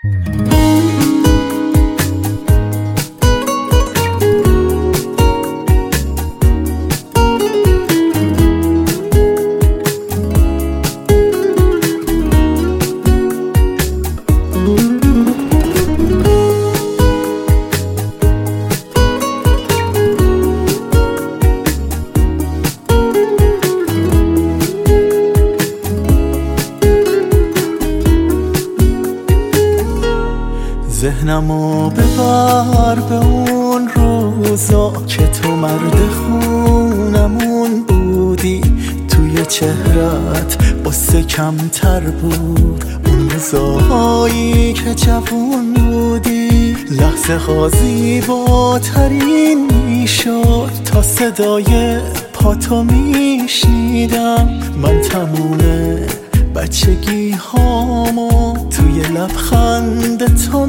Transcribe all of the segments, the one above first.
ذهنمو ببر به اون روزا که تو مرد خونمون بودی، توی چهرت قصه کمتر بود، اون روزایی که جوون بودی. لحظه ها زیباترین میشد تا صدای پاتو میشنیدم. من تموم بچگی هامو توی لبخند تو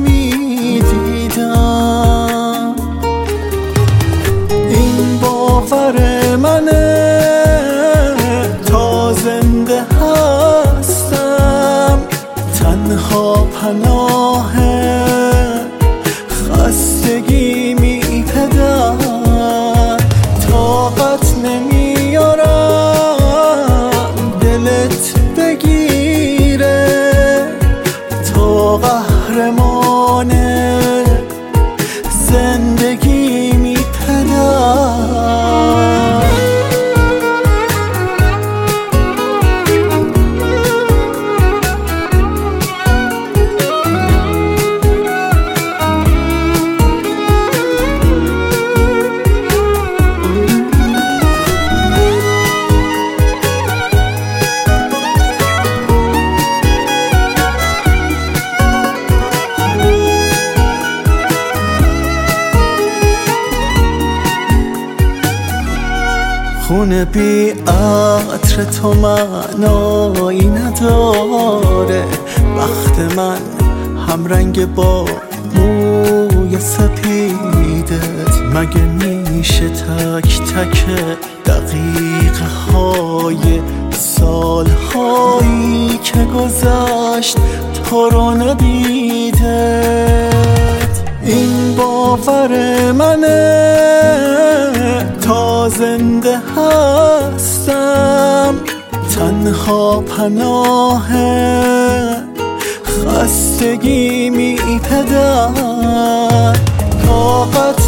میدیدم. این باور منه تا زنده هستم، تنها پناه خستگی میپدم. طاقت نمیارم دلت بگیره، تو قهرمان زندگی میپدم. خونه بی عطر تو معنایی نداره، وقت من همرنگ با موی سپیدت. مگه میشه تک تک دقیقه های سالهایی که گذشت تو رو ندیدت؟ این باور منه تا زنده هستم، تنها پناه خستگی میپدم. طاقت